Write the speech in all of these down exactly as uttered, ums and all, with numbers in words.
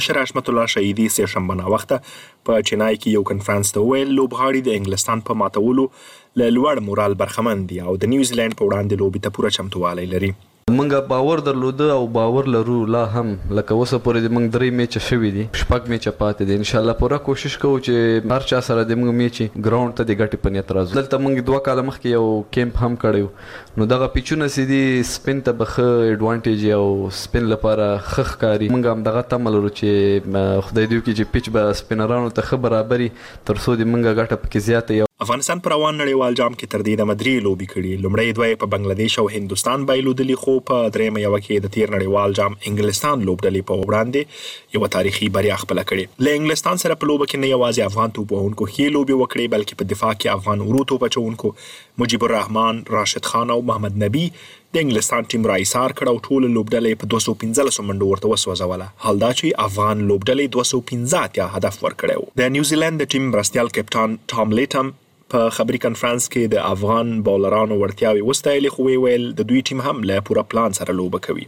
شر حشمت الله شهیدي سه شنبه ناوخته په چنای کې یو کنفرانس ته ویل لوبغاړي د انګلستان په ماتولو له لوړ مورال برخمن دي او د نیوزیلند په وړاندې لوبې ته پوره چمتووالی لري. منګه باور درلوده او باور لرو لا هم لکه اوسه پورې د منګ درې میچ شوي دي شپږ میچ پاتې دي. ان شاء الله پوره کوشش کوو چې هر چا سره د منګ میچ ګراوند ته د ګټې په نیت راځو. دلته منګ دوه کاله مخکې یو کیمپ هم کړیو نو دغه پیچونه سي دي سپین ته به ښه ایډوانټیج او سپین لپاره ښه ښکاري. منګ هم دغه تمه لرو چې خدای دې وکړي چې پیچ به سپینرانو ته ښه برابري تر څو د منګ ګټه پکې زیاته. افغانستان پر روان نړیوال جام کې تر دې دمه درې لوبې کړي. لومړی دوه په بنگلادیش او هندوستان بایلودلي خو په درېیمه یوه کې د تیر نړیوال جام انګلستان لوبډلې په وړاندې یوه تاریخي بریا خپله کړې. له انګلستان سره په لوبه کې نه یوازې افغان توپوهونکو ښې لوبې وکړې بلکې په دفاع کې افغان ورو توپ اچوونکو مجیب الرحمن، راشد خان او محمد نبی د انګلستان ټیم را ایسار کړ او ټوله لوبډلې په دوه سوه پنځلسو منډو ورته وسوځوله. حال دا چې افغان لوبډلې دوه سوه پنځه اتیا هدف ورکړی و. د نیوزیلند د ټیم مرستیال کپټان ټام لیټم په خبري کنفرانس کې د افغان بولرانو وړتیاوې وستایلې خو ویل د دوی ټیم هم له پوره پلان سره لوبه کوي.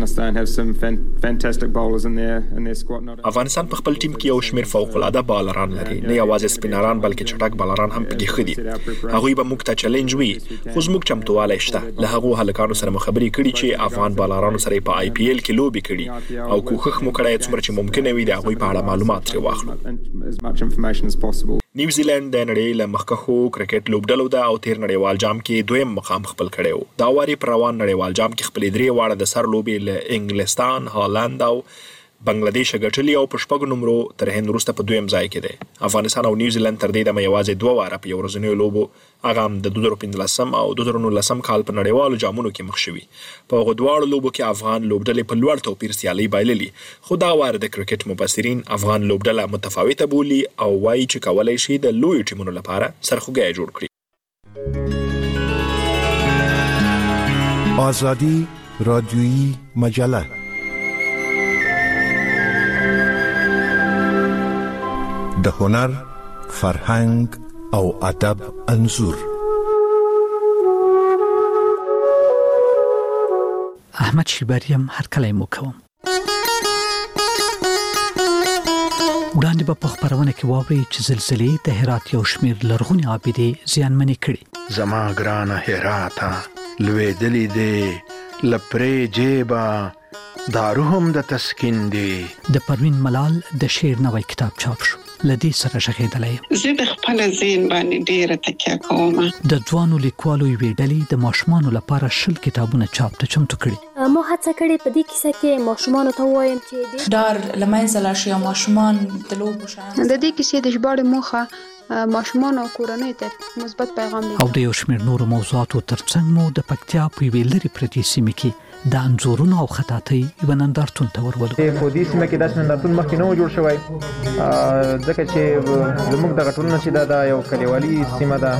افغانستان په خپل ټیم کې یو شمېر فوق العاده بالران لري، نه یوازې سپینران بلکې چټک بالران هم پکې ښه دي. هغوی به موږ ته چیلنج وي خو زموږ چمتوالی شته. له هغو هلکانو سره مو خبرې کړي چې افغان بالرانو سره په آی پی ایل کې لوبې کړي او کوښښ مو کړی څومره چې ممکنه وي د هغوی په اړه معلومات ترې واخلو. نیوزیلند د نړۍ له مخکښو کرکټ لوبډلو ده او تیر نړیوال جام کې دویم مقام خپل کړی و. دا وارې پر روان نړیوال جام کې خپلې درې واړه د سر لوبې له انګلستان، هالند او بنگلادیش ګټلي او په شپږو نمرو تر هند وروسته په دویم ځای کې دی. افغانستان او نیوزیلند تر دې دمه یوازې دوه واره په یو ورځنیو لوبو هغه هم د دوه زره پنځلسم او دوه زره نولسم کال په نړیوالو جامونو کې مخ شوي. په هغو دواړو لوبو کې افغان لوبډلې په لوړ توپیر سیالۍ بایللي خو دا واره د کرکټ مبصرین افغان لوبډله متفاوته بولي او وایي چې کولی شي د لویو ټیمونو لپاره سرخوږی جوړ کړي. آزادی رادیویی مجله د هنر، فرهنګ او ادب انځور. احمد شیباریم هرکلی مو کوم. وړاندې به په خپرونه کې واورئ چې زلزلې د هرات یو شمېر لرغونې عابدې زیانمنې کړي. زما ګرانه هراته لوېدلې دی له پرې جیبه دارو هم د تسکین دی. د پروین ملال د شعر نوی کتاب چاپ شو. لدې سره ژغېدلی یم. زه د خپل ذهن باندې ډېره تکیه کوم. د ځوانو لیکوالو یوې ډلې د ماشومانو لپاره شل کتابونه چاپ ته چمتو کړي. ما هڅه کړې په دې کیسه کې ماشومانو ته ووایم چې ډار له منځه لاړ شي او ماشومان د لوبو شیان. د دې کیسې د ژباړې موخه ماشومان او کورنۍ ته مثبت پیغام دی. او د یو شمېر نورو موضوعاتو ترڅنګ مو د پکتیا په یوې لرې پرتې سیمې کې د انځورونو او خطاطۍ یوه نندارتون ته ورولو. په دې سیمه کې داسې نندارتون مخکې نه و جوړ شوی ځکه چې زموږ دغه ټولنه چې دا د یو کلیوالي سیمه ده.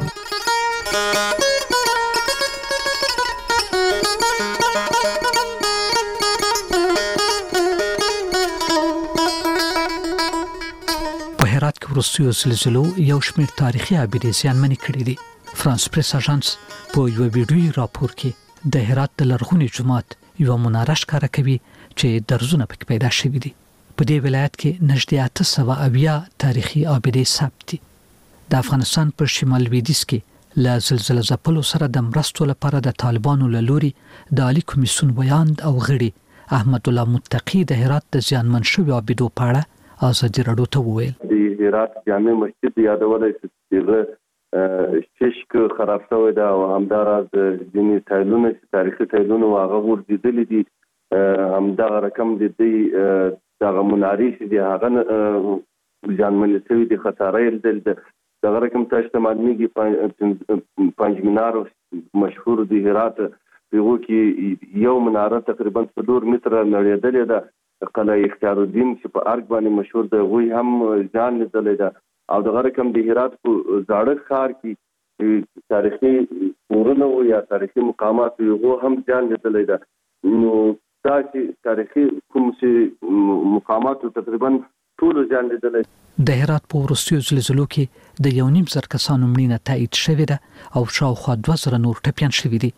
هرات کې وروستیو زلزلو یو شمېر تاریخي عابدې زیانمنې کړي دي. فرانس پریس اژانس په یوه ویډیویي راپور کې د هرات د لرغوني جومات یوه مناره ښکاره کوي چې درزونه پکې پیدا شوي دي. په دې ولایت کې نږدې اته سوه اویا تاریخي عابدې ثبت دي. د افغانستان په شمال لویدیځ کې له زلزله ځپلو سره د مرستو لپاره د طالبانو له لوري د عالي کمیسیون ویاند او غړي احمد الله متقي د هرات د زیانمن شویو عابدو په اړه ازادي راډیو ته وویل. د هرات جامع مسجد یادولای شي چې ششک خراب شوی دا او همداراز ځینې ټایلونه چې تاریخي ټایلونه هغه ورځېدلي دي. همدغه رقم د دې دغه منارې چې دي هغه زیانمنې شوي دي. خساره یې لیدل دغه رقم تاسو ته معلومیږي پنج مینار مشهور دی هرات په هغو کې یو مناره تقریبا څلور متره نړېدلې ده. قلعه اختیار الدین چې په ارګ باندې مشهور ده هغوی هم ځان لیدلی ده او دغه رقم د هرات په زاړه ښار کې تاریخي کورونه و یا تاریخي مقامات هغو هم ځان لیدلی ده. نو دا چې تاریخي کوم چې مقامات تقریبا ټول ځان لیدلی. د هرات په وروستیو زلزلو کې د یو نیم زر کسانو مړینه تایید شوې ده او شاوخوا دوه زره نور ټپیان شوي دي.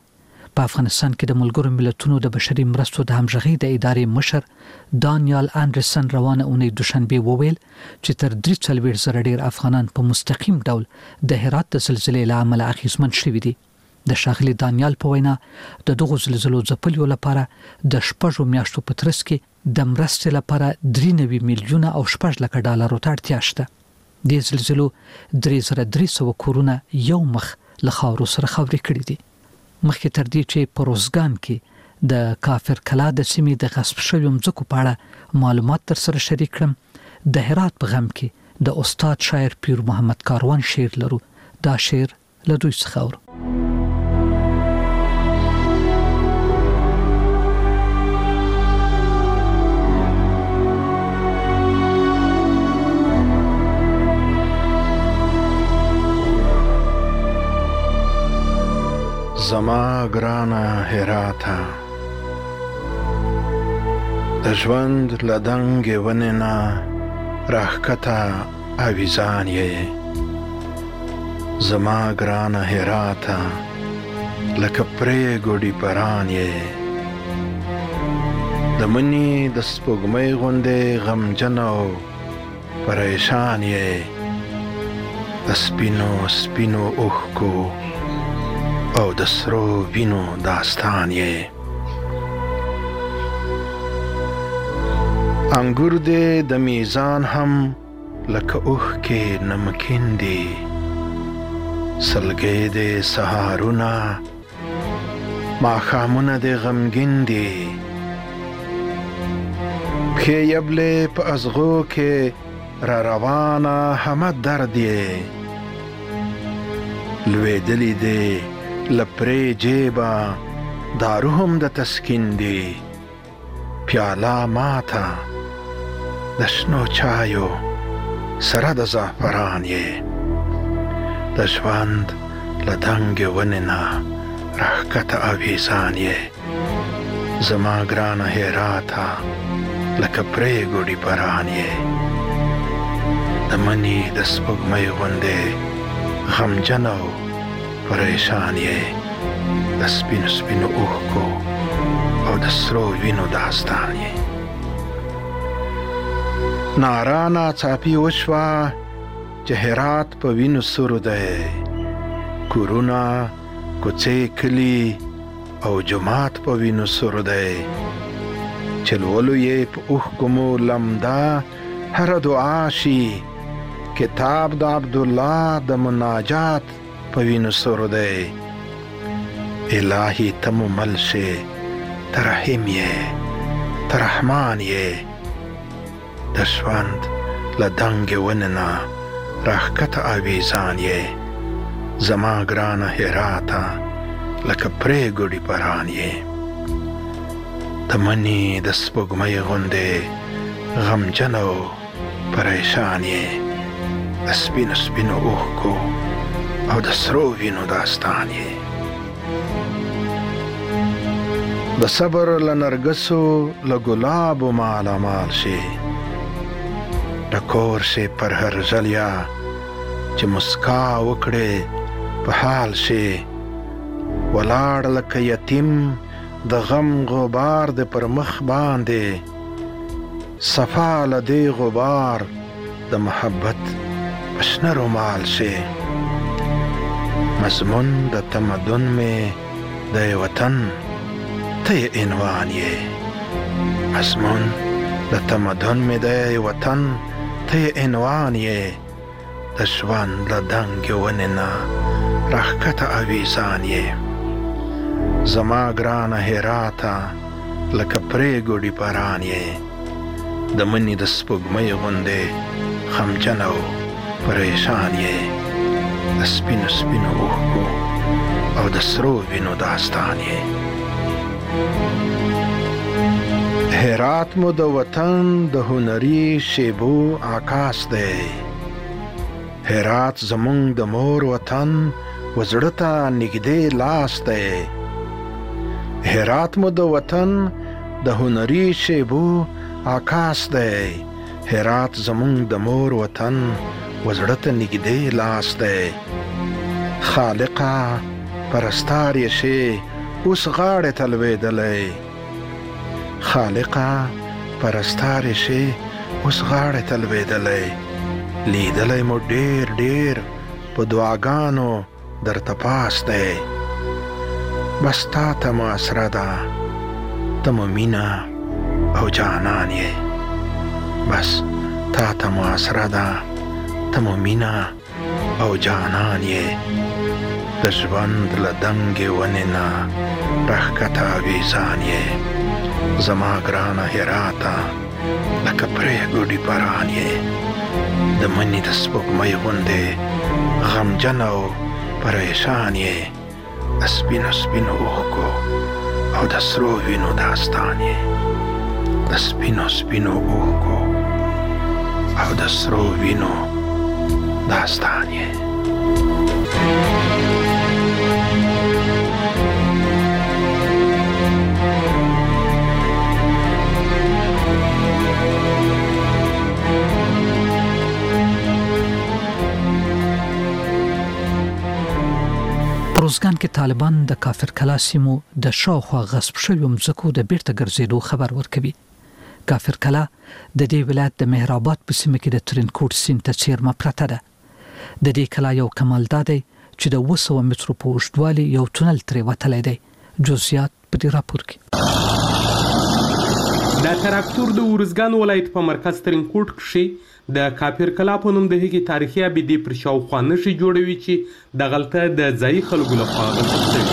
په افغانستان کې د ملګرو ملتونو د بشري مرستو د همغږي د ادارې مشر دانیال انډرسن روانه اونۍ دوشنبه وویل چې تر درې څلوېښت زره ډیر افغانان په مستقیم ډول د هرات د زلزلې له امله اغېزمن شوي دي. د ښاغلي دانیال په وینا د دغو زلزلو ځپلو لپاره د شپږو میاشتو په ترڅ کې د مرستې لپاره درې نوي میلیونه او شپږ لکه ډالرو ته اړتیا شته. د زلزلو درې زره درې سوه کورونه یو مخ له خاورو سره خاورې کړي دي. مخکې تر دې چې په روزګان کې د کافر کلا د سیمې د غصب شویو مځکو په اړه معلومات تر سره شریک کړم، د هرات په غم کې د استاد شاعر پیر محمد کاروان شعر لرو. دا شعر له دوی څخه اورو. زما ګرانه هراته د ژوند له دنګې ونې نه راښکته اویزان یې. زما ګرانه هراته لکه پرېږدي پران یې. د مني د سپوږمۍ غوندې غمجن او پریشان یې. د سپینو سپینو اوښکو او د سرو وینو داستان یې. انګور دې د میزان هم لکه اوښکې نمکین دي. سلګۍ دې سهارونه ماښامونه دې غمګین دي. پښې یبلې په ازغو کې را روانه همه درد یې. لوېدلې دې لپرې جیبه دارو هم د تسکین دی. پیاله ماته د شنو چایو سره د زعفران یې. د ژوند له دنګې ونې نه راښکته اویزان یې. زما ګرانه هراته لکه پرېږدي پران یې. د مني د سپوږمۍ غوندې غمجن او پریشان یې. د سپینو سپینو اوښکو او د سرو وینو داستان یې. ناره ناڅاپي وشوه چې هرات په وینو سور دی. کورونه کوڅې کلي او جومات په وینو سور دی. چې لولو یې په اوښکو مو لمده هره دعا شي. کتاب د عبدالله د مناجات په وینو سور دی. الهی ته مو مل شې ته رحیم یې ته رحمان یې. د ژوند له دنګې ونې نه راښکته اویزان یې. زما ګرانه هراته لکه پرېږدي پران یې. د مني د سپوږمۍ غوندې غمجن او پریشان یې. د سپینو سپینو اوښکو او د سرو وینو داستان یې. د صبر له نرګسو له ګلابو مالا مال شي. د کور شي پر هر ژلیا چې مسکا وکړې په حال شي. ولاړ لکه یتیم د غم غبار د پر مخ باندې. صفا له دې غبار د محبت په شنه رومال شي. مضمون د تمدن مې د وطن ته عنوان یې. مضمون د تمدن مې د وطن ته عنوان یې. د ژوند له دنګې ونې نه راښکته اویزان یې. زما ګرانه هراته لکه پرېږدي پران یې. د مني د سپوږمۍ غوندې غمجن او پریشان یې. د سپینو سپینو اوښکو او د سرو وینو داستان یې. هرات مو د وطن د هنري شیبو عکاس دی. هرات زمونږ د مور وطن وزړه ته نږدې لاس دی. هرات مو د وطن د هنري شیبو عکاس دی. هرات زمونږ د مور وطن وزړه ته نږدې لاس دی. خالقه پرستار یې شي اوس غاړې ته لوېدلی. خالقه پرستارې شي اوس غاړې ته لوېدلی. لیدلی مو ډېر ډېر په دعاګانو درته پاس دی. بس تا ته مو اسره ده، ته مو مینه او جانان یې. بس تا ته مو اسره ده، ته مو مینه او جانان یې. د ژوند له دنګې ونې نه راښکته ویزان یې. زما ګرانه هراته لکه پرېږدي باران یې. د مني د سپوږمۍ غوندې غمجن او پریشان یې. د سپینو سپینو اوښکو او د سرو وینو داستان یې. د سپینو سپینو اوښکو او د سرو وینو داستان یې. روزګان کې طالبان د کافر کلا سیمو د شاوخوا غصب شویو مځکو د بیرته ګرځېدو خبر ورکوي. کافر کلا د دې ولایت د مهرآباد په سیمه کې د ترینکوټ سیند ته څیرمه پرته ده. د دې کلا یو کمال دا دی چې د اوه سوه مترو په اوږدوالي یو تونل ترې وتلی دی. جزئیات په دې راپور کې. د تراکتور د ارزګان ولایت په مرکز ترینکوټ کښې د کافر کلا په نوم د هغې تاریخي ابدې پر شاوخوا نښې جوړوي چې دغلته د ځایي خلکو لخوا غصب شوي.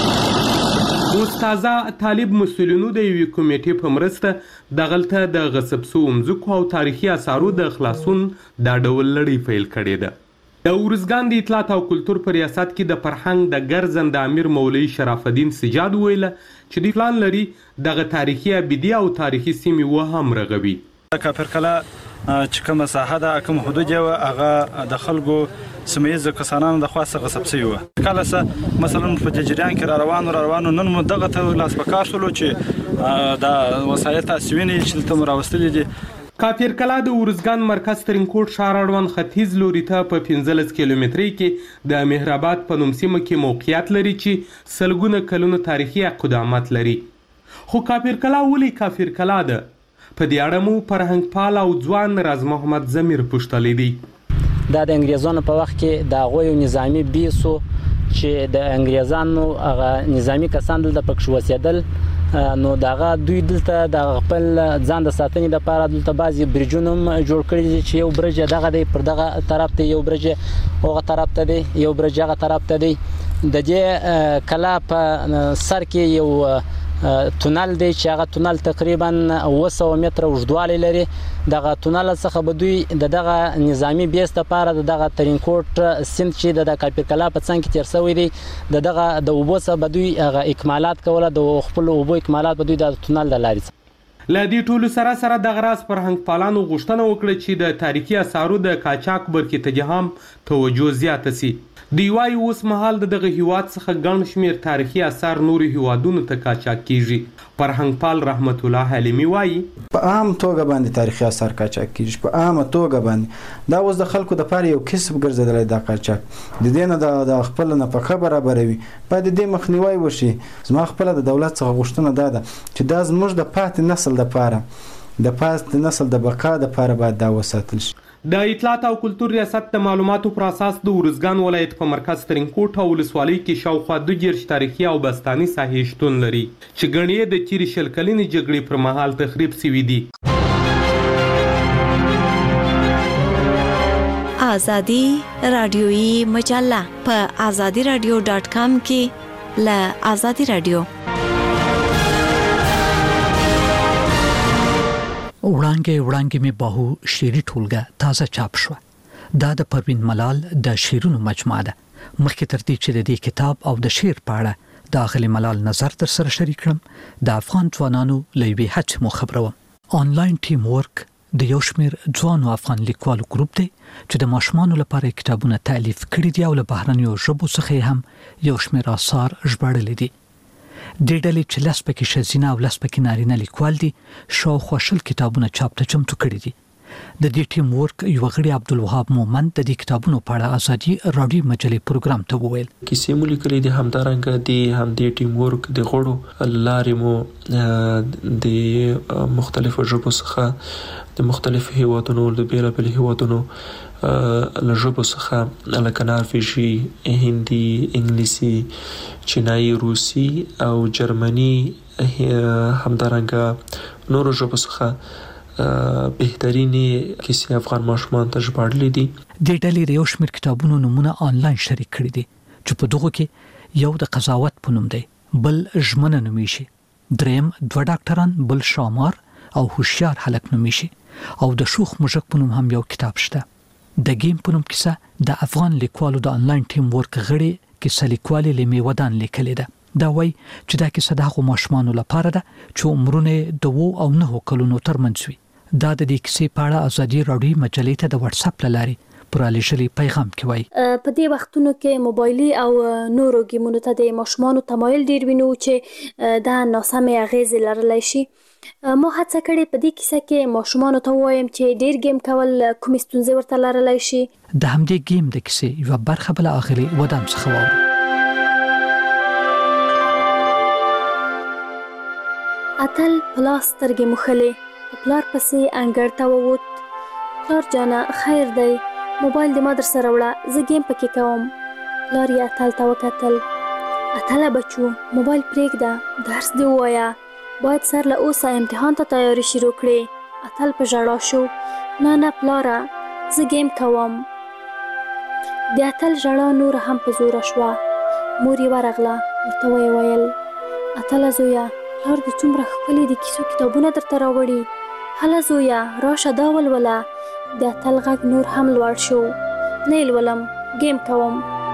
اوس تازه طالب مسؤلینو د یوې کمیټې په مرسته دغلته د غصب شوو مځکو او تاریخي اثارو د خلاصون دا ډول لړۍ پیل کړې ده. د ارزګان د اطلاعات او کلتور په ریاست کې د فرهنګ د ګرځنده امیر مولوي شرف الدین سجاد وویله چې دوی پلان لري دغه تاریخي ابدې او تاریخي سیمې وهم رغوي. کافر کلا چې کومه ساحه ده، کوم حدود یې وه، هغه د خلکو سیمه ییزو کسانانو د خوا څخه غصب شوي وه. کله څه مثلا په دې جریان کې را روانو را روانو نن مو دغه ته لاس په کار شولو چې دا وسایل تاسې وینئ چې دلته مو راوستلي دي. کافر کلا د ارزګان مرکز ترینکوټ ښار اړوند ختیځ لوري ته په پنځلس کیلومترۍ کې د مهرآباد په نوم سیمه کې موقعیت لري چې سلګونه کلونو تاریخي قدامت لري. خو کافر کلا ولې کافر کلا ده؟ په دې اړه مو فرهنګپال او ځوان راز محمد ضمیر پوښتلی دی. دا د انګریزانو په وخت کې د هغوی یو نظامي بیسو چې د انګریزانو هغه نظامي کسان دلته پکښې اوسېدل، نو دغه دوی دلته د خپل ځان د ساتنې لپاره دلته بعضې برجونه هم جوړ کړي دي چې یو برج دغه دی پر دغه طرف ته، یو برج هغه طرف ته دی، یو برج هغه طرف ته دی. د دې کلا په سر کې یو تونل دی چې هغه تونل تقریبا اوه سوه متره اوږدوالی لري. دغه تونل څخه به دوی د دغه نظامي بیس لپاره د دغه ترینکوټ سیند چې د کافر کلا په څنګ کې تېر شوی دی، د دغه د اوبو څخه به دوی هغه اکمالات کوله، د خپلو اوبو اکمالات به دوی د تونل د لارې څخه. له دې ټولو سره سره دغه راز فرهنګپالانو غوښتنه وکړه چې د تاریخي اثارو د قاچاق برخې ته هم توجه زیاته سي. دوی وایي اوس مهال د دغه هیواد څخه ګڼ شمېر تاریخي اثار نورو هیوادونو ته قاچاق کیږي. فرهنګپال رحمت الله حلیمي وایي په عام توګه باندې تاریخي اثار قاچاق کیږي، په عامه توګه باندې. دا اوس د خلکو دپاره یو کسب ګرځېدلی دا قاچاق. د دې نه د خپله نفقه برابروي، باید د دې مخنیوی وشي. زما خپله د دولت څخه غوښتنه دا ده چې دا زموږ د پاتې نسل دپاره د پاتې نسل د بقا دپاره باید دا وساتل شي. د اطلاعات او کلتور ریاست د معلوماتو پر اساس د ارزګان ولایت په مرکز ترینکوټ او ولسوالۍ کې شاوخوا دوه دېرش تاریخي او بستاني ساحې شتون لري چې ګڼې یې د تېرې شل کلنې جګړې پر مهال تخریب شوي دي. آزادي رادیویي مجله په آزادي رادیو ډاټ کام کې له آزادي رادیو وړانګې وړانګې مې باهو شعري ټولګه تازه چاپ شوه. دا د پروین ملال د شعرونو مجموعه ده. مخکې تر دې چې د دې کتاب او د شعر په اړه د اغلې ملال نظر در سره شریک کړم، د افغان ځوانانو له یوې هڅې مو خبروم. آنلاین ټیم ورک د یو شمېر ځوانو افغان لیکوالو ګروپ دی چې د ماشومانو لپاره کتابونه تألیف کړي دي او له بهرنیو ژبو څخه هم یو شمېر آثار ژباړلي دي. دې ډلې چې لس پکې ښځینه او لس پکې نارینه لیکوال دي شاوخوا شل کتابونه چاپ ته چمتو کړي دي. د دې ټیم ورک یو غړي عبدالوهاب مومن د دې کتابونو په اړه ازادي رادیو مجلې پروګرام ته وویل کیسې مو لیکلې دي همدارنګه د هم د ټیم ورک د غړو لارې مو د مختلفو ژبو څخه د مختلفو هیوادونو د بیلابل هیوادونو له ژبو څخه لکه نرویژي، هندي، انګلیسي، چینایي، روسي او جرمني همدارنګه نورو ژبو څخه بهترینې کیسې افغان ماشومان ته ژباړلې دي. د ډلې یو شمېر کتابونو نمونه آنلاین شریک کړي دي چې په دغه کې یو د قضاوت په نوم دی، بل ژمنه نومیږي، دریم دوه ډاکټران، بل شامار او هوښیار هلک نومیږي او د شوخ مژک په نوم هم یو کتاب شته. د گیم په نوم کیسه د افغان لیکوالو د آنلاین ټیم ورک غړي کیسه لیکوالې لمی ودان لیکلې ده. دا وایي چې دا کیسه د هغو ماشومانو لپاره ده چې عمرونه د وو او نهو کلونو ترمنځ وي. دا د دې کیسې په اړه ازادي رادیو مجلې ته د واتس اپ له لارې پرالېشلي پیغام کې وایي په دې وختونو کې موبایلي او نورو گیمونو ته د ماشومانو تمایل ډیر وینو چې دا ناسمې اغیزې لرلی شي. ما هڅه کړې په دې کیسه کې ماشومانو ته ووایم چې ډیر گیم کول کومې ستونزې ورته لرلی شي. د همدې گیم د کیسې یوه برخه بله اغلې ودان څخه واورو. اتل پلاس سترګې موښلې په پلار پسې انګړ ته ووت. پلار جانه خیر دی، موبایل دې ما در سره وړه، زه گیم پکې کوم. پلار یې اتل ته وکتل. اتله بچو موبایل پرېږده، درس دې ووایه، باید سر له اوسه امتحان ته تیاری شروع کړې. اتل په ژړا شو. نه نه پلاره، زه گیم کوم. د اتل ژړا نوره هم په زوره شوه. مور یې ورغله، ورته ویې ویل اتله زویه، پلار دې څومره ښکلي د کیسو کتابونه درته راوړي، هله زویه راشه دا ولوله. د اتل غږ نور هم لوړ شو. نه یې لولم، گیم کوم.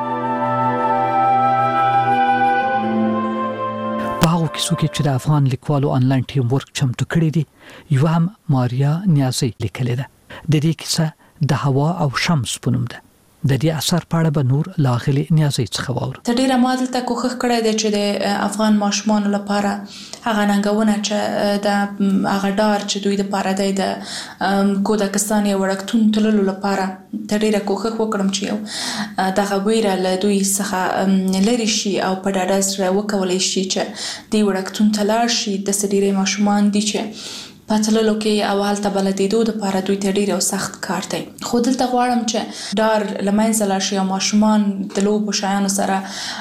په هغو کیسو کې چې د افغان لیکوالو آنلاین ټیم ورک چمتو کړی دی یوه هم ماریا نیازی لیکلې ده. د دې کیسه د هوا او شمس په نوم ده. د دې اثر په اړه به نور له اغلې نیازۍ څخه واورو. ته ډېره ما دلته کوښښ کړی دی چې د افغان ماشومانو لپاره هغه ننګونه چې د هغه ډار چې دوی دپاره دی د کودکستان یا وړکتون تللو لپاره ته ډېره کوښښ وکړم چې یو دغه ویره له دوی څخه لرې شي او په ډاډه زړه وکولی شي چې دې وړکتون ته لاړ شي. داسې ډېری ماشومان دي چې په تللو کې او هلته بلدېدو دپاره دوی ته ډېر یو سخت کار دی. خو دلته غواړم چې ډار له منځه لاړ شي او ماشومان د لوبو شیانو سره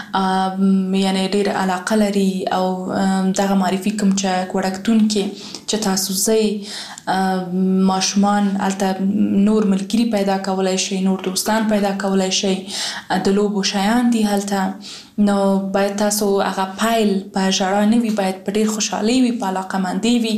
یعنې ډېر علاقه لري او دغه معرفي کوم چې وړکتون کې چې تاسو ځئ ماشومان هلته نور ملګري پیدا کولی شي، نور دوستان پیدا کولی شي، د لوبو شیان دي هلته. نو باید تاسو هغه پیل په ژړا نه وي، باید په ډېر خوشحالۍ وي، په علاقهمندۍ وي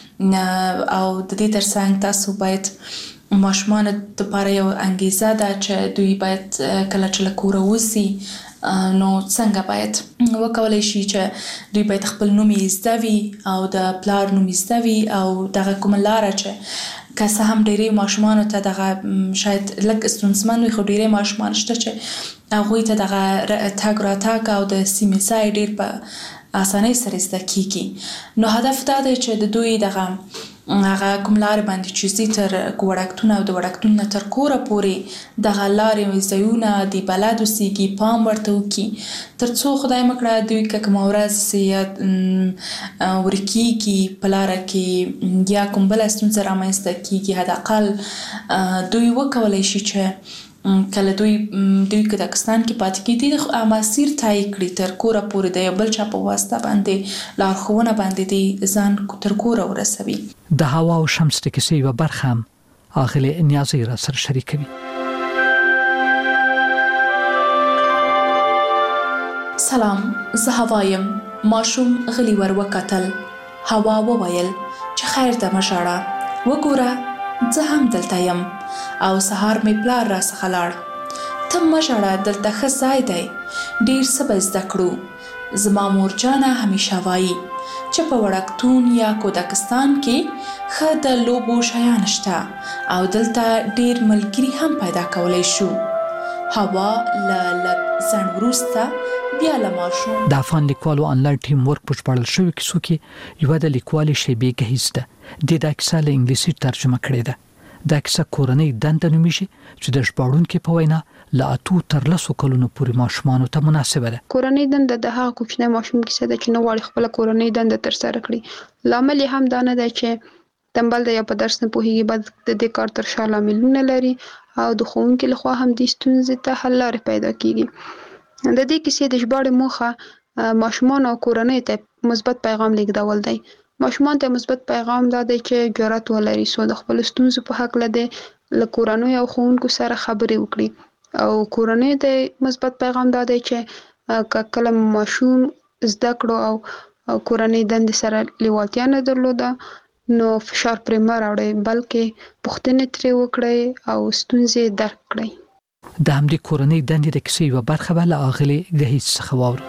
او د دې ترڅنګ تاسو باید ماشومانو دپاره یو انګیزه ده چې دوی باید کله چې له کوره وځي نو څنګه باید وکولی شي چې دوی باید خپل نوم یې زده وي او د پلار نوم یې زده وي او دغه کومه لاره چې که څه هم ډېری ماشومانو ته دغه شاید لږ ستونزمن وي، خو ډېری ماشومان شته چې هغوی ته دغه تګ راتګ او د سیمې ځای ډېر په اسانۍ سره زده کیږي. نو هدف دا دی چې د دوی دغه هغه کوم لارې باندې چې ځي تر وړکتون او د وړکتون نه تر کوره پورې دغه لارې ځایونه دې بلد اوسېږي، پام ورته وکړي، تر څو خدای مه کړه دوی که کومه ورځ یا ورکېږي په لاره کې یا کوم بله ستونزه رامنځته کېږي، حداقل دوی وکولی شي چې کله دوی دوی کودکستان کې پاتې کېدي مسیر طی کړي تر کوره پورې د یو بل چا په واسطه باندې لارښوونه باندې دې ځان تر کوره ورسوي. د هوا او شمس د کیسې یوه برخه هم اغلې نیازۍ را سره شریکوي. سلام، زه هوا یم. ماشوم غلی ور وکتل. هوا وویل چې خیر ده مه ژاړه، وګوره زه هم دلته یم او سهار مې پلار را څخه لاړ. ته مه ژاړه، دلته ښه ځای دی، ډېر څه به زده کړو. زما مورجانه همیشه وایي چې په وړکتون یا کودکستان کې ښه د لوبو شیان شته او دلته ډېر ملګري هم پیدا کولی شو. هوا له لږ ځنډ وروسته بیا له ماشوم د افغان لیکوالو آنلاین ټیم ورک په ژباړل شوي کیسو کې یوه د لیکوالې شیبې ګهیځ ده. دې دا کیسه له انګلیسي ترجمه کړې ده. دا کیسه کورنۍ دنده نومیږي چې د ژباړونکو په وینا لا اتو تر لسو کلونو پورې ماشومان ته مناسبه ده. کورنۍ دنده د هغه کوچنی ماشوم کیسه ده چې نه غواړي خپل کورنۍ دنده تر سره کړي. لامل یې هم دا نه دی چې تنبل دی یا په درس نه پوهیږي، بد د دې کار تر شا لاملونه لري او د ښوونکي لخوا هم د ستونزې ته حل لارې پیدا کیږي. د دې کیسې د ژباړې موخه ماشومان او کورنۍ ته مثبت پیغام لیږدول دی. ماشومان ته مثبت پیغام دا دی چې جرأت ولري سو د خپل ستونزو په حق لده له کورنۍ او ښوونکو سره خبرې وکړي، او کورنۍ ته مثبت پیغام دا دی چې کله ماشوم زده کړو او کورنۍ دندې سره لیوالتیا نه درلوده نو فشار پرې مه راوړئ، بلکې پوښتنې ترې وکړئ او ستونزې درک کړئ. د همدې کورنۍ دندې د کیسې یوه برخه به له اغلې ګهیځ څخه واورو.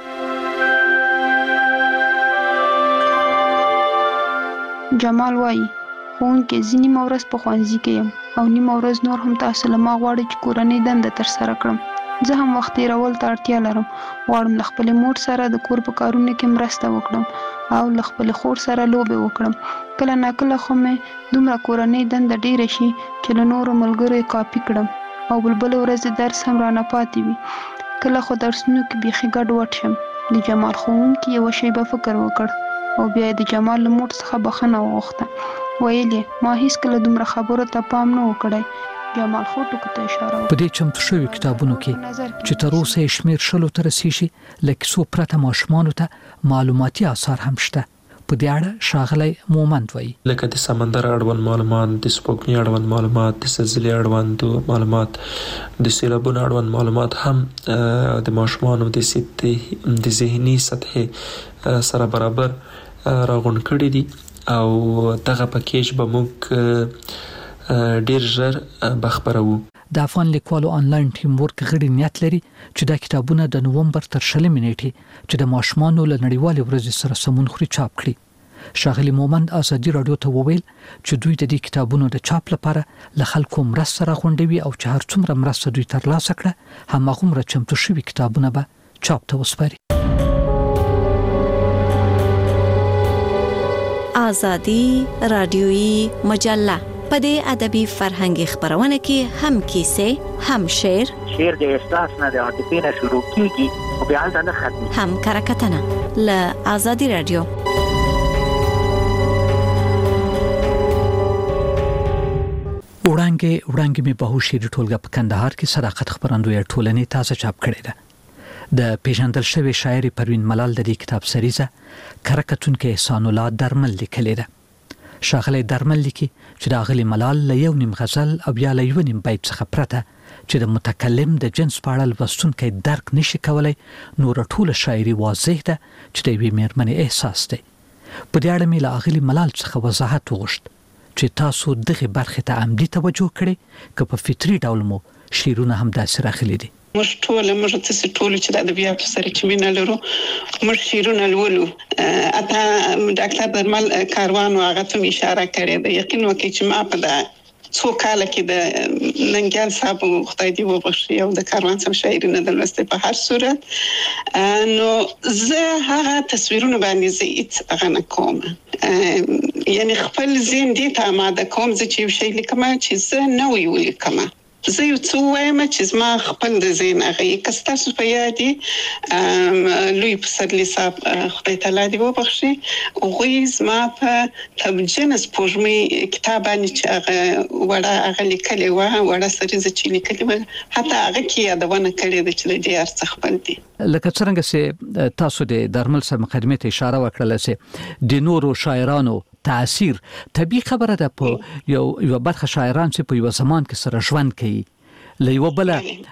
جمال وایي ښوونکی زه نیمه ورځ په ښوونځي کې یم او نیمه ورځ نور هم تاسو له ما غواړئ چې کورنۍ دنده ترسره کړم. زه هم وخت تېرول ته اړتیا لرم، غواړم له خپلې مور سره د کور په کارونو کې مرسته وکړم او له خپلې خور سره لوبې وکړم. کله ناکله خو مې دومره کورنۍ دنده ډیره شي چې له نورو ملګرو یې کاپي کړم او بل بل ورځ درس هم رانه پاتې وي. کله خو درسونو کې بیخي ګډ وډ شم. د جمال ښوونکي یوه شیبه فکر وکړ او بیا د جمال له مور څخه بخښنه وغوښته. ویل یې ما هیڅکله دومره خبرو ته پام نه و کړی. جمال خو ټکو ته اشاره وکړه. په دې چمتو شویو کتابونو کې چې تر اوسه یې شمېر شلو ته رسیږي له کیسو پرته ماشومانو ته معلوماتي آثار هم شته. په دې اړه ښاغلی مومند وایي لکه د سمندر اړوند معلومات، د سپوږمۍ اړوند معلومات، د زلزلې اړوند معلومات، د سیلابونو اړوند معلومات هم د ماشومانو د د ذهني سطحې سره برابر راغونډ کړي دي او دغه پکیج به موږ ډیر ژر بخبرو. د افغان لیکوالو آنلاین ټیم ورک غړي نیت لري چې دا کتابونه د نوومبر تر شلمې نیټې چې د ماشومانو له نړیوالې ورځې سره سمون خوري چاپ کړي. ښاغلي مومند ازادي رادیو ته وویل چې دوی د دې کتابونو د چاپ لپاره له خلکو مرسته راغونډوي او چې هر څومره مرسته دوی ترلاسه کړه هماغومره چمتو شوي کتابونه به چاپ ته وسپاري. آزادی رادیویی مجله په دې ادبي فرهنګي خبرونه کې هم کیسې، هم شعر، شعر د احساس نه د عاطفې نه شروع کیږي او بیا نه ختمي، هم کرکټنه له آزادی رادیو. وړاندې وړاندې مې په هوښیاري ټولګه په کندهار کې صداقت خبرندوی ټولنې تازه چاپ کړې ده. د پیژندل شوی شاعر پروین ملال د دې کتاب سریزه کرکټونکو احسان الله درمل لیکلې ده. ښاغلی درمل لیکي چې د اغلی ملال له یو نیم غزل او بیا له یو نیم بیت څخه پرته چې د متکلم د جنس په اړه لوستونکی درک نشي کولای، نور ټوله شاعري واضح ده چې د یوې مېرمنې احساس دی. په دې اړه مې له اغلی ملال څخه وضاحت وغوښت چې تاسو دغه برخه ته عمدي توجه کړئ که په فطري ډول مو شعرونه هم داسې راغلي دي. موږ ټول موږ تاسو ټول چې د ادبیاتو سره چې مینه لرو موږ شعرونه لولو. اته ډاکټر درمل کاروان هغه ته اشاره کړې ده. یقین وکړئ چې ما په څو کال کې د ننګیال صاحب خدای دې وبخښي او د کاروان صاحب شاعرینه د لوستې په هر صورت نو زه هغه تصویرونه باندې زیات غنه کوم، یعنی خپل ذهن دې ته آماده کوم چې یو شی لیکم چې زه نه وی ولیکم. زه یو څه وایم چې زما خپل د ذهن هغه کستاسو په یادي لوی پسرلی صاحب خدای تعالی دې وبخښي غوي زما په تبجنس پوجمي کتاب باندې چې هغه وړه هغه لیکلې و وړه سریزه چې لیکلې و حتی هغه کې یادونه کړې ده چې د دې ارڅ خپل دي. لکه څنګه چې تاسو د درمل سره مقدمه ته اشاره وکړه چې د نورو شاعرانو تاثیر طبيعي خبره ده. په یو یو برخه شاعران چې په یو زمان کې سره ژوند کوي له یو بل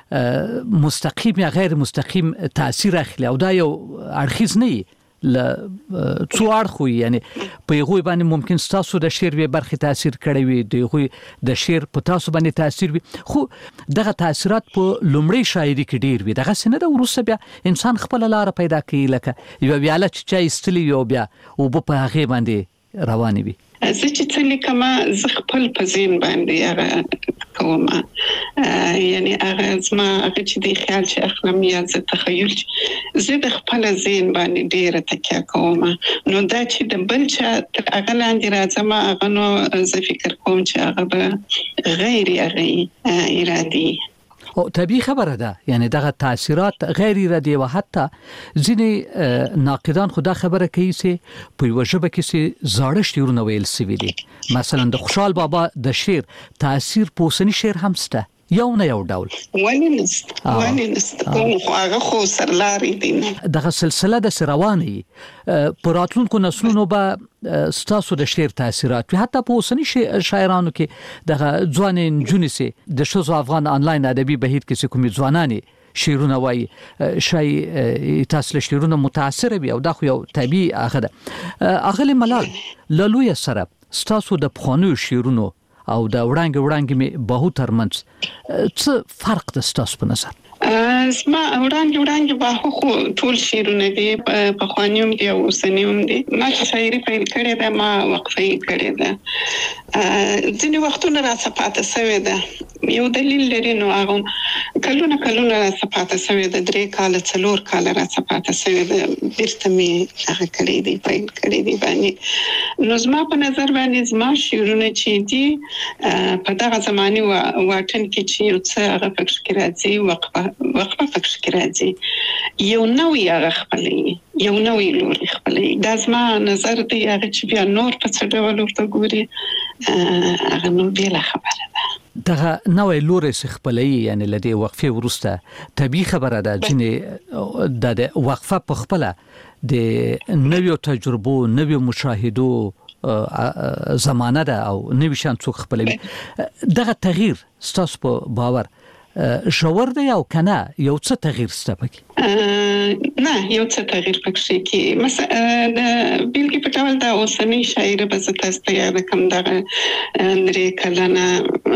مستقیم یا غیر مستقیم تاثیر اخلي او دا یو اړخیز نه ل څو اړخو، یعنی په یوه باندې ممکن تاسو د شعر به برخه تاثیر کړی وي، د یوه د شعر په تاسو باندې تاثیر وي، خو دغه تاثیرات په لومړی شاعري کې ډیر وي. دغه سینه د وروسته بیا انسان خپل لار پیدا کوي، لکه یو ویاله چې چا استلی یو بیا او په هغه باندې رواني وي. زه چې څه لیکم زه خپل په ذهن باندې هغه کوم، یعنی هغه زما هغه چې د خیال چې اخلم یا زه تخیل زه د خپل ذهن باندې ډیره تکیه کوم. نو دا چې د بل چا تر هغه لاندې راځم هغه نو زه فکر کوم چې هغه به غیر هغه ارادي او طبيعي خبره ده، یعنی دغه تاثیرات غیر ارادي او حتی ځینې ناقدان خدا خبره کوي چې په یو ژبه کې چې زاړه شعرونه ویل سوي دي، مثلا د خوشحال بابا د شعر تاثیر په اوسنی شعر هم شته یو نه یو ډول. ولې نست ولې نست کوم هغه خو سرلاري دي. دغه سلسله د سرواني په راتلونکو نسلونو به ستاسو د شعر تاثیرات حتی په اوسنی شاعرانو کې دغه ځوان نجونې سي د شوزو افغان انلاین ادبي بهیر کې کومي ځوانانی شعرونه وایي شای تاسو له شعرونو متاثر وي او دا خو یو طبيعي هغه ده. اغلی ملال لالوی سره ستاسو د پخوانو شعرونو او دا وړاندې وړاندې می به ترمنځ څه فرق د ستاسو په نظر؟ اسما وړاندې وړاندې به خو ټول شعرونه دي په خوانیوم دي او اوسنیوم دي. ما چې شاعري پیل کړې ده ما وقفه کړې ده، ځینې وختونه را صفاته سوي ده، یو دلیل لري نو هغه کلونه کلونه را صفاته سوي ده، درې کال څلور کال را صفاته سوي ده، بیرته می هغه کړې دي پیل کړې دي باندې. نو زما په نظر باندې زما شعرونه چې دي په دغه زماني واټن کې چې یو څه هغه پکښ کې راځي وقفه وقفه پکښ کې راځي، یو نوې هغه خپلې یو نوې لوري خپلې. دا زما نظر دی، هغه چې بیا نور په څه ډول ورته ګوري هغه نو بیا خبره ده. دغه نوې لوري خپلې یعنی لدی وقفه ورسته طبيعي خبره ده چې د وقفه په خپل د نویو تجربو نویو مشاهدو زمانه ده او نوی شان څوک خپلوي. دغه تغییر ستاسو په باور ژور دی او کنه یو څه تغییر سته پکې؟ نه یو څه تغییر پکې کې مثلا د بیلګې په ډول د اوسنی شاعر به تاسو ته یاد کوم دغه درې کلنه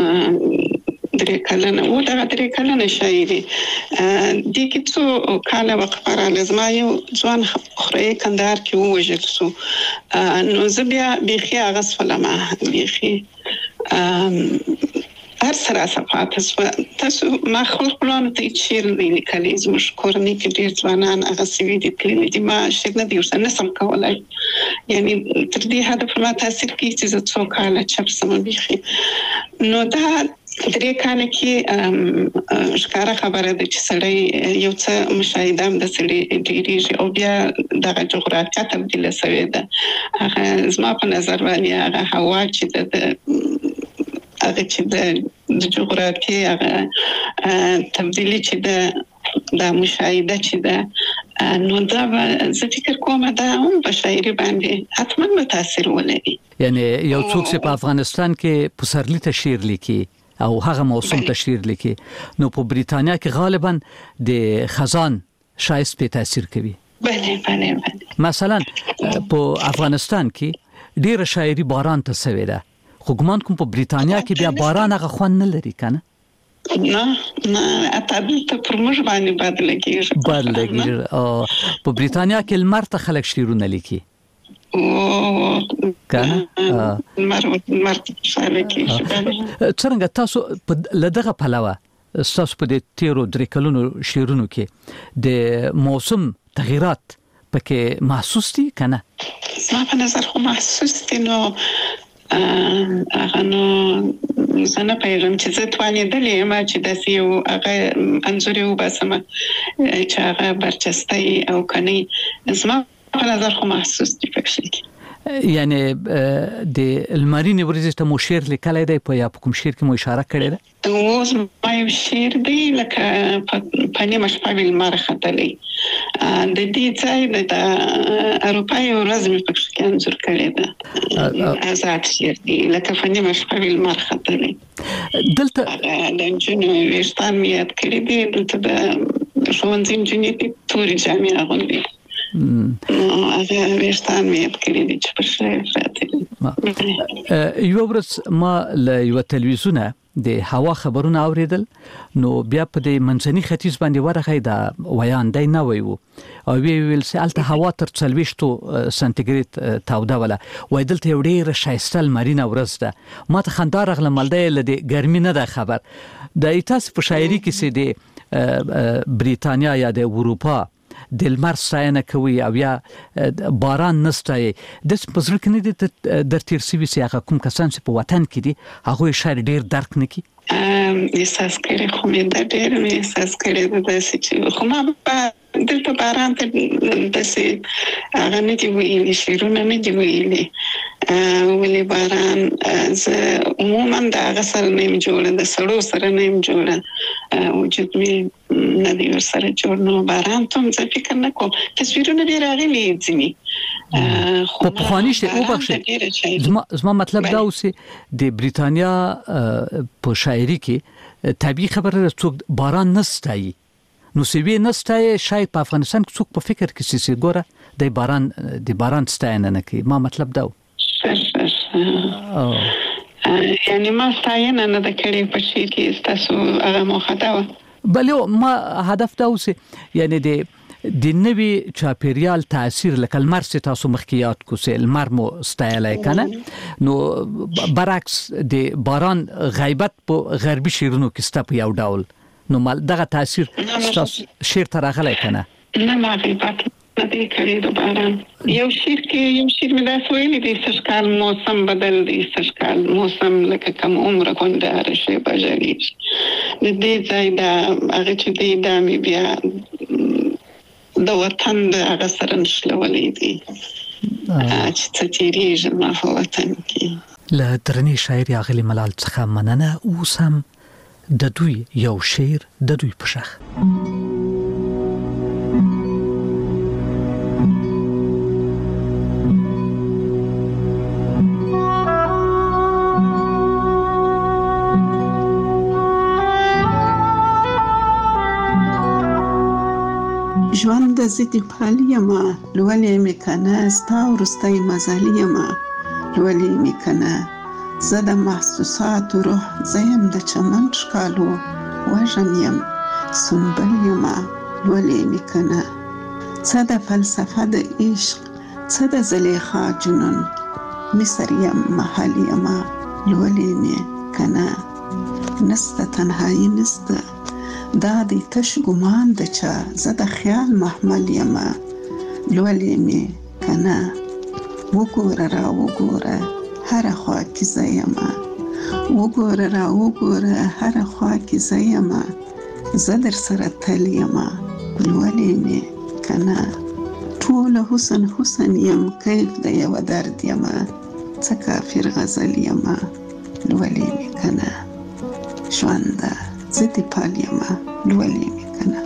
درې کلنه و دغه درې کلنه شاعري د کیڅو کاله وقفه را لازم یو ځوان خوري کندهار کې ووجل سو نو زبیا بيخي اغس فلما بيخي هر سره صفات تاسو ما خپل پلان ته چیر لیکلي زموږ کورنۍ کې ډیر ځوانان هغه سوي دي کلمې دي ما شګ نه دی ورسره نسم کولای یعنی تر دې هدف ما تاثیر کوي چې څو کاله چپ سم بيخي نو دا درې کاله کې ښکارا خبره ده چې سړی یو څه مشاهده هم د سړي ډیریږي او بیا دغه جغرافیه تبدیله شوې ده هغه زما په نظر باندې هغه هوا چې د هغه چې د جغرافیه هغه تبدیلی چې د د مشاهده چې د نو دا زه فکر کوم دا هم په شاعري باندې حتما متاثر ولري. یعنی یو څوک چې په افغانستان کې پسرلی ته شعر لیکي او هغه موسم ته شعر لیکي نو په بریتانیا کې غالبا د خزان شایست په تاثیر کوي. بله بله بله مثلا په افغانستان کې ډیره شاعري باران ته سوي ده خو ګمان کوم په بریتانیا کې بیا باران هغه خوان نه لري کنه؟ نه نه اتابل ته پر موږ باندې بدل کېږي بدل کېږي او په بریتانیا کې لمر ته خلک شعرونه لیکي او کنه مر مر شاعر کې څنګه تاسو په لدغه پلوه تاسو په دې تیرو درې کلونو شعرونو کې د موسم تغیرات پکې محسوس دي کنه؟ زما په نظر خو محسوس دي نو هغه نو زنه پیغام چې زه توانېدلې ما چې د سیو هغه انځور یو بسمه چې هغه برچسته او کني زما په نظر خو محسوس دي پکې یعنی د المارینه ورزش ته مو شعر لیکلای دی په یا کوم شعر کې مو اشاره کړې ده؟ اوس ما یو شعر دی لکه په نیمه شپه ویل مرختلې د دې ځای د اروپا یو ورځ مې پکې کې انځور کړی ده آزاد شعر دی لکه په نیمه شپه ویل مرختلې دلته د جنو ویشتان مې یاد کړی دی دلته د ښوونځي نجونې دي تورې جامې اغوندي نو هغه ویشتان مې یاد کړی دي چې په شعر راځي. یو ورځ ما له یو تلویزیون د هوا خبرونه اوریدل نو بیا په د منځني ختیځ باندې ورغی دا ویاندای نه ویو او وی ویل سالته هوا تر څلويشت سانتیګریډ تاوده ولا وای دلته یو ډیر شایسته مارینه ورځ ده ما ته خندار غل ملده لدی ګرمي نه ده خبر د ایتاس په شاعري کې سي د بریتانیا یا د اروپا د لمر ستاینه کوي او یا باران نستای د پزړه کې نه د تیر سی وی سي هغه کوم کسان چې په وطن کې دي هغه شاعر ډیر درک نکي احساس کړی خو مې د ډېر مې احساس کړی د چې خو ما دلته باران ته داسې هغه نه دي ویلي شعرونه نه دي ویلي ولې باران زه عموما د هغه سره نه یم جوړه د سړو سره نه یم جوړه وجود مې نه دی ورسره جوړ نو باران ته هم زه فکر نه کوم تصویرونه ډېر راغلي ځینې په پخواني شی او بخښه زما زما مطلب دا اوسه د بریتانیا په شاعري کې طبيعي خبره څوک باران نستایي نو سوي نستایي شاید په افغانستان کې څوک په فکر کې سي ګوره د باران د باران ستاینه نه کوي ما مطلب دا یعنی ما ستاینه نه د کړي په شي کې تاسو هغه مخاطب بلې ما هدف دا اوسه یعنی د د نوی چاپیریال تاثیر لکه المر سي تاسو مخکیات کو سه المر مو ستایلای کنه نو برعکس د باران غیبت په غربي شیرونو کې ست په یو ډول نو مال دغه تاثیر تاسو شیر تر غلای کنه نه ما غیبت نه دی کړی د باران یو شیر کې یو شیر مې دا سویل دي سشکال موسم بدل دي سشکال موسم لکه کوم عمر کوندار شي بجلی د دې ځای دا هغه چې دی دا مې بیا د وطن د هغه سره نشلولې دي چې څه تیریږي ما په وطن کې له درنې شاعر اغلی ملال څخه مننه اوس هم د دوی یو شعر د دوی په شخ ژوند د زیاتې پالي ما لولې مې کنه ستا ورستۍ مزالي ما لولې مې کنه زه د محسوسات روح زیم د چمن ښکالو وژن یم سنبل یم لولې مې کنه څه د فلسفه د عشق څه د زلیخا جنون مصر یم محل یم لولې مې کنه نسته تنهایی نسته دا دی تش ګمان د چا زه د خیال محمل یم لولې مې کنه وګوره را وګوره هر خوا کې زه یم وګوره را وګوره هر خوا کې زه یم زه در سره تل یم لولې مې کنه ټول حسن حسن یم کیف د یو درد یم څه کافر غزل یم لولې مې کنه ژوند زیاتې پالي ما لولې مې کنه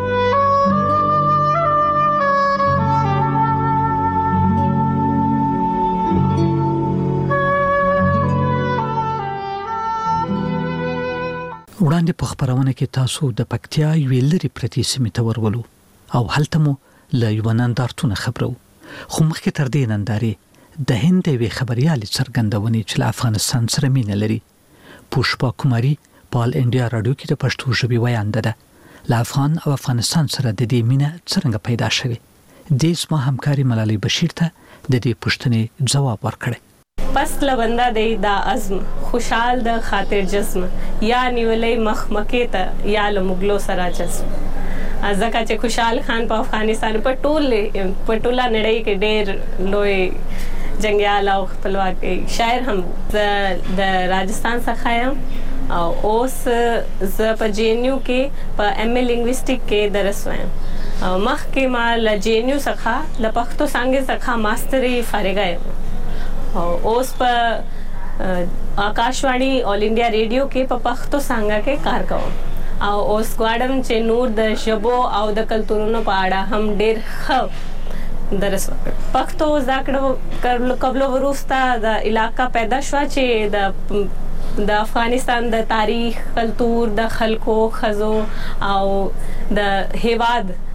وړاندې په خبرونه کې تاسو د پکتیا یو لري پرتی سیمه ته ورولو او هلته مو له یو نندارتون خبرو خو مخکې تر دې نندارې د هند وی خبريالي څرګندونې چې افغانستان سره مینه لري پوشپا کوماري پال انډیا رادیو کې د پښتو ژبې ویاند ده له افغان او افغانستان سره د دې مینه څنګه پیدا شوه د اسما همکاري ملالي بشیر ته د دې پوښتنې جواب ورکړ پس لبنده دی دا عزم خوشحال د خاطر جسم یا نیولې مخمکه ته یا لمغلو سره جسم ازکه چې خوشحال خان په افغانستان په ټول په ټوله نړۍ کې ډېر لوی جنگیال او خپلواک شاعر هم د راجستان څخه یم او اوس ز په جینیو کې په ایم ای لینګویسټیک کې درس وایم او مخکې ما ل جینیو څخه ل پښتو څنګه څخه ماستري فارغه یم او اوس په آکاشوانی آل انډیا ریډیو کې په پښتو څنګه کې کار کوم او اوس غواړم چې نور د شبو او د کلتورونو په اړه هم ډېر ښه درس وکړم پښتو زده کړو وروسته د علاقې پیدا شو چې د د افغانستان د تاریخ کلتور د خلکو خزو او د هیواد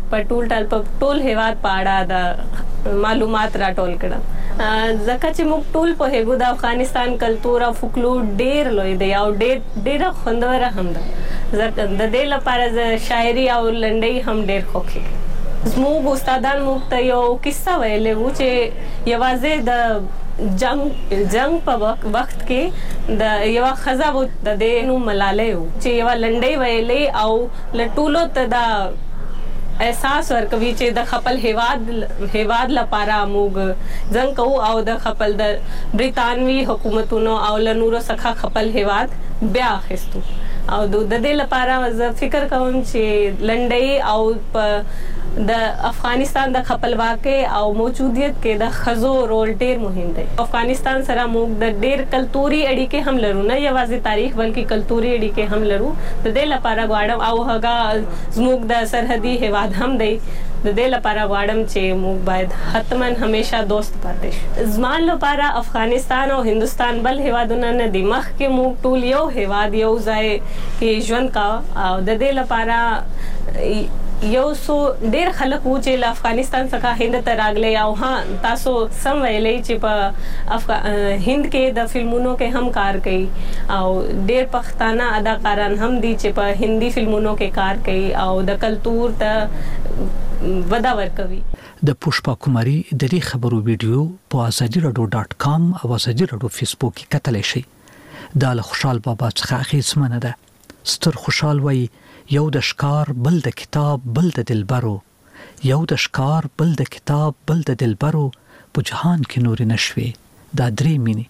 په ټول ټال په ټول هیواد پاړه د معلومات راټول کړم ځکه چې موږ ټول په هغو د افغانستان کلتور او فولکلور ډېر لوی دی او ډېر ډېره خوندوره هم ده ځکه د دې لپاره زه شاعري او لنډۍ هم ډېر خوښوي زموږ استادان موږ ته یو کیسه ویلې وو چې یوازې د جنگ جنگ په وخت کې د یو خزا وو د دې نوم ملالۍ وو چې یو لنډۍ ویلې او لټولو ته دا احساس ورکوي چې د خپل هیواد هیواد لپاره موږ ځنګ کوو او د خپل د بریتانوي حکومتونو او له نورو څخه خپل هیواد بیا اخیستو او د دې لپاره زه فکر کوم چې لنډۍ او په د افغانستان د خپلواکۍ او موجودیت کې د ښځو رول ډېر مهم دی افغانستان سره موږ د ډېر کلتوري اړیکې هم لرو نه یوازې تاریخ بلکې کلتوري اړیکې هم لرو د دې لپاره غواړم او هغه زموږ د سرحدي هیواد هم دی د دې لپاره غواړم چې موږ باید حتما همیشه دوست پاتې شو زما لپاره افغانستان او هندستان بل هیوادونه نه دي مخکې موږ ټول یو هیواد یو ځای کې ژوند کا او د دې لپاره یو سو ډیر خلک وو چې له افغانستان څخه هند ته راغلي او ها تاسو سم ویلې چې په افغ... هند کې د فلمونو کې هم کار کوي او ډیر پښتانه اداکاران هم دي چې په هندي فلمونو کې کار کوي او د کلتور ته ودا ورکوي د پوشپا کوماری د دې خبرو ویډیو په ازادي رادیو ډاټ کام او ازادي رادیو فیسبوک کې کتلی شئ دا له خوشحال بابا څخه اخیستمنه ده ستر خوشحال وایي یو د شکار بل د کتاب بل د دلبرو یو د شکار بل د کتاب بل د دلبرو په جهان کې نور نشوي دا درې مینې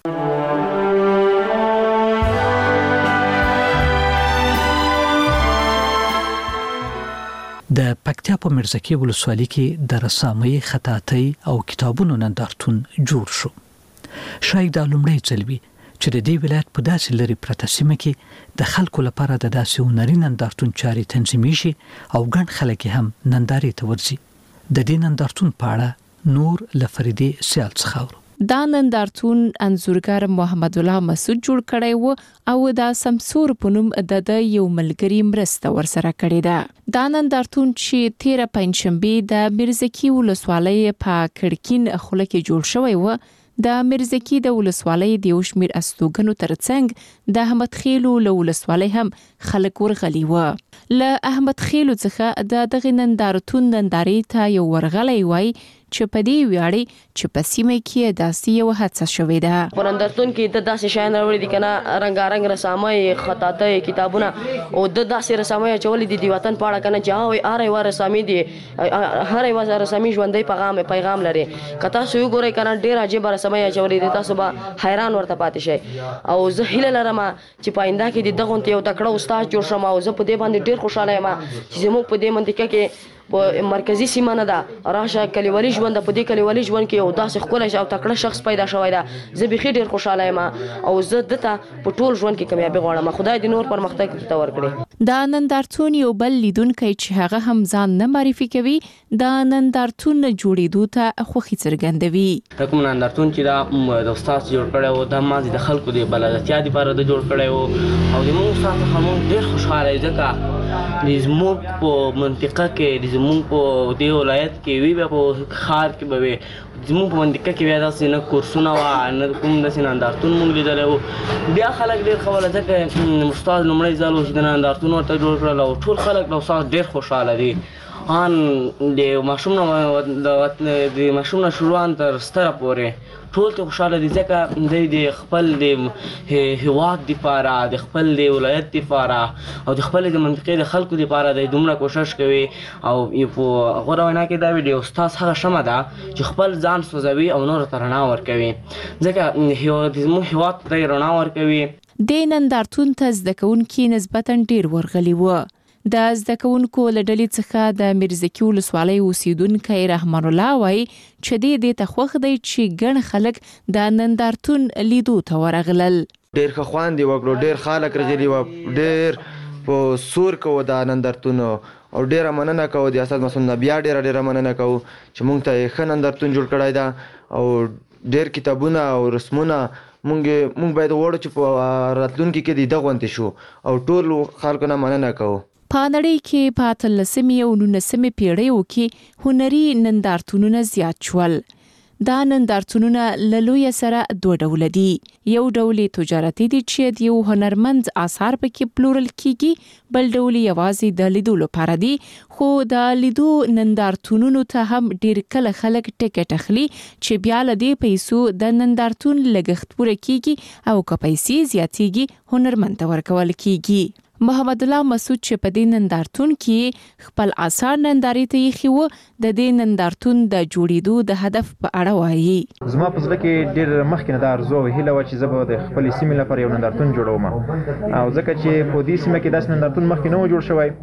د پکتیا په مرزکي ولسوالۍ کې د رسامۍ خطاطۍ او کتابونو نندارتون جوړ شو شاید د لومړي ځل وي چې د دې ولایت په داسې لري پرته سیمه کې د خلکو لپاره د داسې هنري نندارتون چارې تنظیمي شي او ګڼ خلک هم نندارې ته ورځي د دې نندارتون په اړه نور له فریدې سیال څخه اورو دا نندارتون انځورګر محمد الله مسعود جوړ کړی و او دا سمسور په نوم د یو ملګری مرسته ورسره کړې ده دا نندارتون چې تیره پنځشنبه د مرزکي ولسوالۍ په کړکین خوله کې جوړ شوی و د مرزکي د ولسوالۍ د یو شمېر استوګنو ترڅنګ د احمد خیلو له ولسوالۍ هم خلک ورغلي و له احمد خیلو څخه د دغه نندارتون نندارې ته یو ورغلی وای چې په دې ویاړي چې په سیمه کې داسې یو هڅه شوې ده په نندارتون کې د داسې شیان راوړي دي کنه رنگارنګ رسامۍ خطاطۍ کتابونه او د داسې رسامۍ چولې دي د وطن په اړه کنه چې هغه هر یو رسامي دي هر یو رسامي ژوندۍ پیغام پیغام لري کته سو یو ګورې کنه ډیر عجیب رسامۍ چولې دي تاسو به حیران ورته پاتې شئ او زه هیله لرم چې پاینده کې د دغه یو تکړه استاد جوړ شم او زه په دې باندې ډیر خوشاله یم چې زموږ په دې منطقه کې په مرکزی سیمه نه ده راشه کلیوالي ژوند په دې کلیوالي ژوند کې یو داسې ښکلی او تکړه شخص پیدا شوی ده زه بیخي ډېر خوشحاله یم او زه دته په ټول ژوند کې کامیابي غواړم خدای دې نور پرمختګ درته ورکړي دا نندارتون یو بل لیدونکی چې هغه هم ځان نه معرفي کوي دا نندارتون جوړېدو ته خوښي څرګندوي دا کوم نندارتون چې دا د استاد جوړ کړی و دا مازې د خلکو د بلدتیا دپاره د جوړ کړی و او زموږ استاد څخه موږ ډېر خوشحاله یو ځکه د زموږ په منطقه کې زموږ په دې ولایت کې وي بیا په ښار کې به وي زموږ په منطقه کې بیا داسې نه کورسونه وه نه کوم داسې نندارتون موږ لیدلی و بیا خلک ډېر ښه وله ځکه استاد لومړی ځل و چې د نندارتون ورته جوړ کړل او ټول خلک له استاد ډېر خوشحاله دي ان د ماشوم نه د ماشوم نه شروع ان تر ستره پورې ټول ته خوشاله دي ځکه دوی د خپل د هیواد دپاره د خپل د ولایت دپاره او د خپل د منطقې د خلکو دپاره دی دومره کوشش کوي او په غوره وینا کې دا وي د استاد هغه شمه ده چې خپل ځان سوځوي او نورو ته رڼا ورکوي ځکه زموږ هیواد ته یې رڼا ورکوي دې نندارتون ته زده کوونکي نسبتا ډېر ورغلي وو د زده کوونکو له ډلې څخه د مرزکي ولسوالۍ اوسیدونکی رحمان الله وایي چې دې دې ته خوښ دی چې ګڼ خلک د نندارتون لیدو ته ورغلل ډېر ښه خوند یې وکړو ډېر خلک راغلي وه ډېر په سور کوو دا نندارتون او ډېره مننه کوو د استاد مسعود نه بیا ډېره ډېره مننه کوو چې موږ ته یې ښه نندارتون جوړ کړی ده او ډېر کتابونه او رسمونه مونږ مونږ باید غواړو چې په راتلونکي کې د دغه غونډې شو او ټول خلکو نه مننه کوو په نړۍ کې په اتلسمې او نولسمې پیړیو کې هنري نندارتونونه زیات شول. دا نندارتونونه له لوی سره دوه ډول دي. یو ډول تجارتي دي چې د یو هنرمند آثار پکې پلورل کیږي، بل ډول یوازې د لیدو لپاره دي. خو د لیدو نندارتونونو ته هم ډیر کله خلک ټیکټ اخلي چې بیا له دې پیسو د نندارتون لګښت پوره کیږي او که پیسې زیاتېږي هنرمند ته ورکول کیږي. محمد الله مسعود چې په دې نندارتون کې خپل آثار نندارې ته یې خو د دې نندارتون د جوړېدو د هدف په اړه وایي. زما په زړه کې ډېر مخکې نه دا ارزو او هیله وه چې زه به د خپلې سیمې لپاره یو نندارتون جوړوم، او ځکه چې په دې سیمه کې داسې نندارتون مخکې نه و جوړ شوی،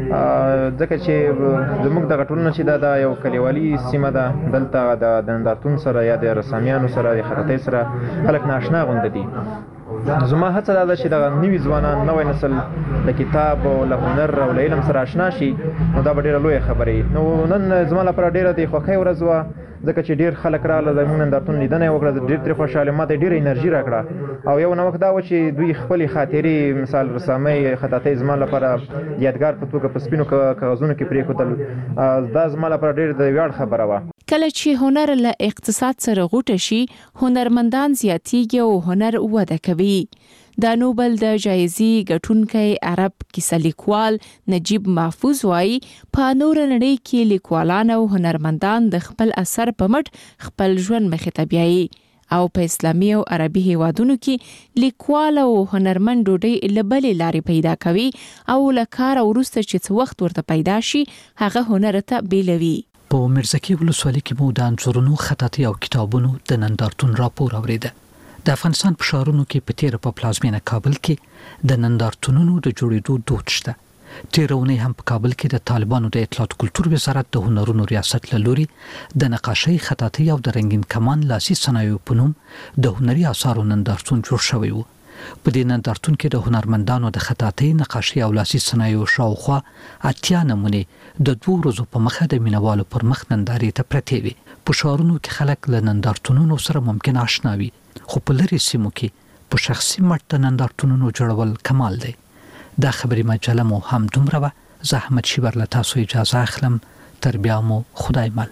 ځکه چې زموږ دغه ټولنه چې دا د یو کلیوالي سیمه ده، دلته د نندارتون سره یا د رسامیانو سره د خطاطۍ سره خلک ناشنا غونډه دي. زما هڅه دا ده چې دغه نوي ځوانان، نوی نسل د کتاب او له هنر او له علم سره آشنا شي، نو دا به ډېره لویه خبرې. نو نن زما لپاره ډېره د خوښۍ ورځ وه، ځکه چې ډېر خلک راغله، زموږ نندارتون لیدنه یې وکړه، ډېر ترې خوشحاله، ما ته ډېره انرژي راکړه. او یو نوښت دا و چې دوی خپلې خاطرې، مثال رسامۍ، خطاطۍ زما لپاره یادګار په توګه په سپینو کاغذونو کې پرېښودل. دا زما لپاره ډېر د ویاړ خبره وه. کله چې هنر له اقتصاد سره غوټه شي، هنرمندان زیاتېږي او هنر وده کوي. د نوبل د جایزې ګټونکی عرب کیسه لیکوال نجیب محفوظ وایي په نور نړۍ کې لیکوالان او هنرمندان د خپل اثر په مټ خپل ژوند مخې ته بیایي، او په اسلامي او عربي هیوادونو کې لیکوال او هنرمند ډوډۍ له بلې لارې پیدا کوي او له کار وروسته چې څه وخت ورته پیدا شي هغه هنر ته بیلوي. په مرزکه ولسوالۍ کې مو د انځورونو، خطاطۍ او کتابونو د نندارتون راپور اوریده. د افغانستان په ښارونو کې په تیر په پلازمینه کابل کې د نندارتونونو د جوړېدو دود شته. تیرونه هم په کابل کې د طالبانو د اطلاعات کلتور وزارت د هنرونو ریاست له لوري د نقاشۍ، خطاطۍ او د رنگین کمان لاسي صنایعو په نوم د هنري آثارو نندارتون جوړ شوی و. په دې نندارتون کې د هنرمندانو د خطاطۍ، نقاشۍ او لاسي صنایعو شاوخوا اتیا نمونې د دوه ورځو په مخه د مینوالو پر مخ نندارې ته پرتې وي. په ښارونو کې خلک له نندارتونونو سره ممکن آشنا وي، خو په لرې سیمو کې په شخصي مټ د نندارتونونو جوړول کمال دی. دا خبري مجله مو هم دومره وه. زه احمد شیبر له تاسو اجازه اخلم. تر بیا مو خدای مل.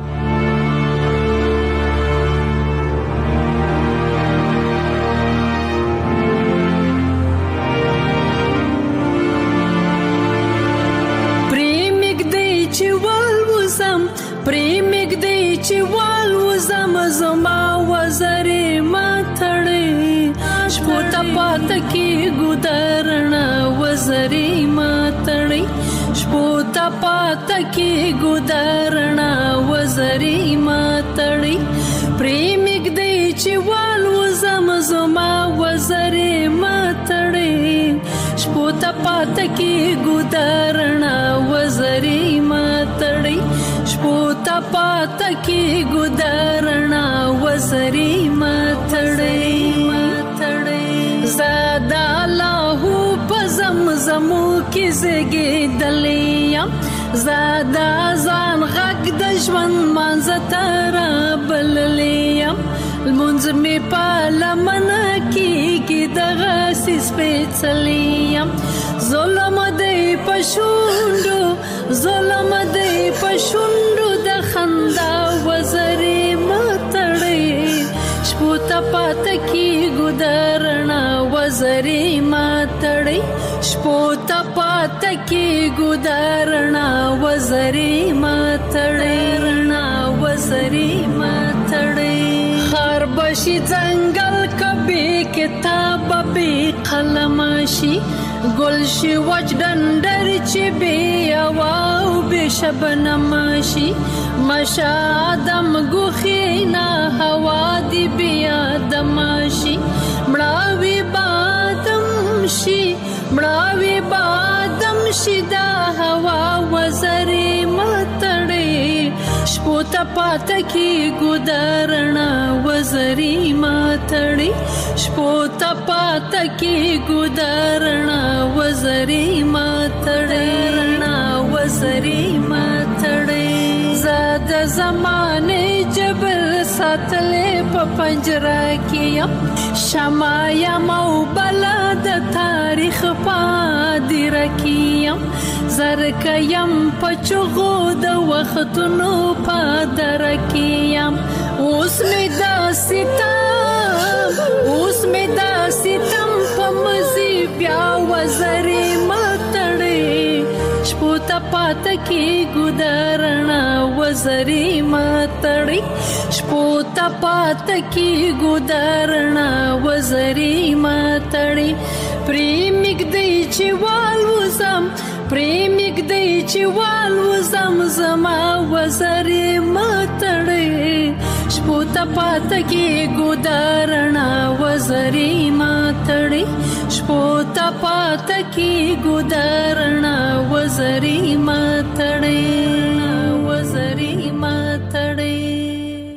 پریمګ دی چې وال وزم زما وزرې ماتړې، شپو ته پات کې ګودرنا وزرې ماتړې، شپو ته پات کې ګودرنا وزرې ماتړې. پریمګ دی چې وال وزم زما وزرې ماتړې، شپو ته پات کې ګودرنا وزرې ماتړې، شپو ته پات کې ګودرنا وزرې ماتړې. زادا الله په زمزمو کې زګېدلې یم، زادا ځان غږ د ژوند مانځه ته رابللې یم، لمونځ مې په لمنه کېږي دغسې سپېڅلې یم. ظلم دی په شونډو، ظلم دی په شونډو د خندا وزرې ماتړې، شپو ته پات کې ګودرنا وزرې ماتړې، شپو ته پات کې ګودرنا وزرې ماتړې، وزرې ماتړې. خار بشي ځنګل کبي کتاب به قلم شي، گل شي وچ ډنډر چې بې هوا او بې شبنم شي، مشه آدم ګوښې نه هوا دې بې آدم شي، مړاوي بادم شي، مړاوي بادم شي دا هوا وزرې ماتړې، شپو ته پات کې ګودرنا وزرې ماتړې، شپو ته پات کې ګودرنا وزرې ماتړې، وزرې ماتړې. زاد زمانه جبل ساتلې په پنجره کې یم شمع یم او بلا د تاریخ پادره کې یم زرکه یم په چغو د وختونو پادره کې یم اوس مې دا ستم اوس مې دا ستم په مزي بیا وزرې متړې شپو ته پاته کې ګودرنا وزرې متړې شپو ته پاته کې ګودرنا وزرې متړې پریمګ دی چې والوزم پریمګ دی چې والوزم زما وزرې متړې شپو ته پاته کې ګودرنا وزرې متړې شپو ته پاته کې ګودرنا وزرې متړې وزرې متړې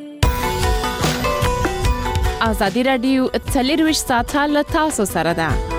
ازادي رادیو څلور ویشت ساعته له تاسو سره ده.